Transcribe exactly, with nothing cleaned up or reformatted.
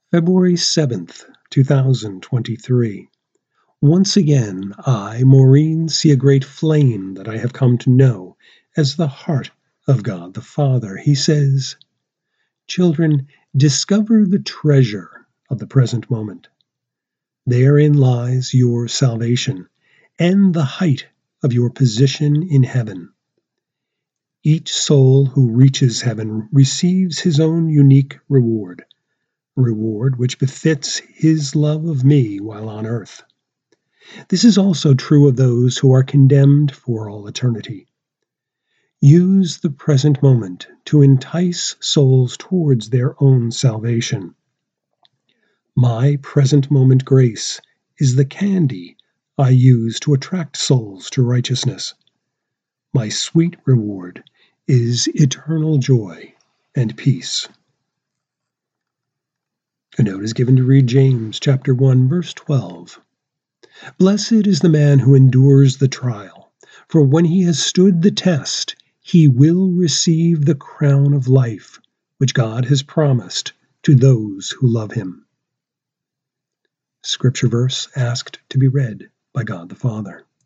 February seventh, two thousand twenty-three. Once again, I, Maureen, see a great flame that I have come to know as the heart of God the Father. He says, "Children, discover the treasure of the present moment. Therein lies your salvation and the height of your position in heaven. Each soul who reaches heaven receives his own unique reward, a reward which befits his love of me while on earth. This is also true of those who are condemned for all eternity. Use the present moment to entice souls towards their own salvation. My present moment grace is the candy I use to attract souls to righteousness. My sweet reward is eternal joy and peace." A note is given to read James chapter one, verse twelve. "Blessed is the man who endures the trial, for when he has stood the test, he will receive the crown of life, which God has promised to those who love him." Scripture verse asked to be read by God the Father.